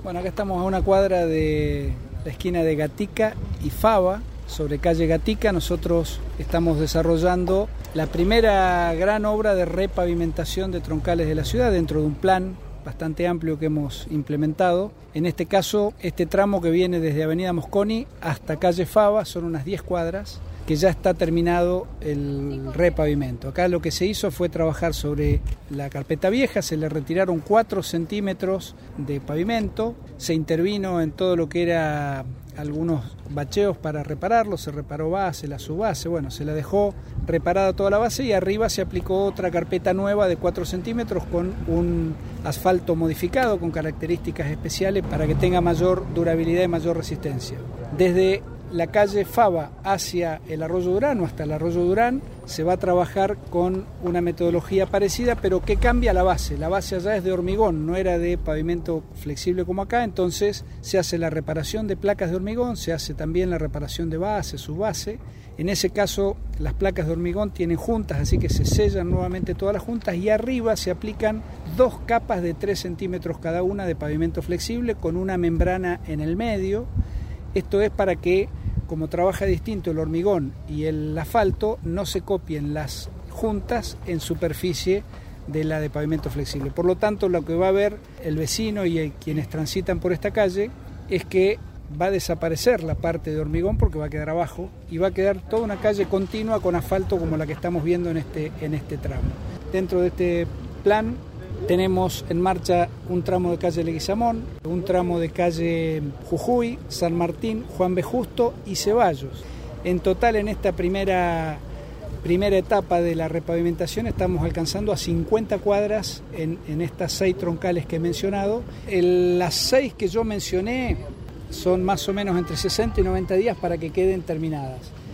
Bueno, acá estamos a una cuadra de la esquina de Gatica y Fava, sobre calle Gatica. Nosotros estamos desarrollando la primera gran obra de repavimentación de troncales de la ciudad dentro de un plan bastante amplio que hemos implementado. En este caso, este tramo que viene desde Avenida Mosconi hasta calle Fava son unas 10 cuadras que ya está terminado el repavimento. Acá lo que se hizo fue trabajar sobre la carpeta vieja, se le retiraron 4 centímetros de pavimento, se intervino en todo lo que era algunos bacheos para repararlo, se reparó base, la subbase, bueno, se la dejó reparada toda la base y arriba se aplicó otra carpeta nueva de 4 centímetros con un asfalto modificado con características especiales para que tenga mayor durabilidad y mayor resistencia. Desde la calle Fava hacia el Arroyo Durán o hasta el Arroyo Durán se va a trabajar con una metodología parecida, pero que cambia la base. La base allá es de hormigón, no era de pavimento flexible como acá, entonces se hace la reparación de placas de hormigón, se hace también la reparación de base, subbase. En ese caso las placas de hormigón tienen juntas, así que se sellan nuevamente todas las juntas y arriba se aplican 2 capas de 3 centímetros cada una de pavimento flexible con una membrana en el medio. Esto es para que, como trabaja distinto el hormigón y el asfalto, no se copien las juntas en superficie de la de pavimento flexible. Por lo tanto, lo que va a ver el vecino y quienes transitan por esta calle es que va a desaparecer la parte de hormigón porque va a quedar abajo y va a quedar toda una calle continua con asfalto como la que estamos viendo en este tramo. Dentro de este plan tenemos en marcha un tramo de calle Leguizamón, un tramo de calle Jujuy, San Martín, Juan B. Justo y Ceballos. En total, en esta primera etapa de la repavimentación estamos alcanzando a 50 cuadras en estas 6 troncales que he mencionado. Las 6 que yo mencioné son más o menos entre 60 y 90 días para que queden terminadas.